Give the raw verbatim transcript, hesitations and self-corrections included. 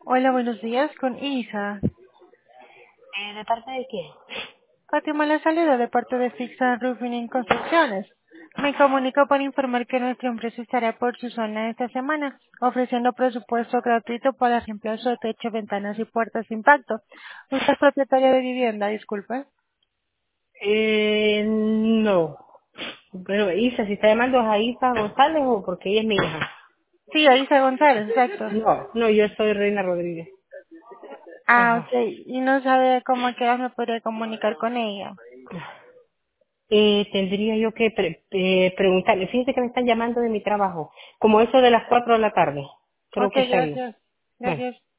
Hola, buenos días, con Isa. Eh, ¿De parte de quién? Fátima la saluda de parte de Fixa Roofing en Construcciones. Me comunico para informar que nuestra empresa estará por su zona esta semana, ofreciendo presupuesto gratuito para reemplazo de techo, ventanas y puertas de impacto. Usted es propietaria de vivienda, disculpe. Eh, no. Pero Isa, si está llamando a Isa González o porque ella es mi hija. Sí, Isa González, exacto. No, no, yo soy Reina Rodríguez. Ah, Ajá. ok. Y no sabe cómo a qué hora me podría comunicar con ella. Eh, tendría yo que pre- eh, preguntarle. Fíjese que me están llamando de mi trabajo. Como eso de las cuatro de la tarde. Creo Ok, que está bien. gracias. Bueno. Gracias.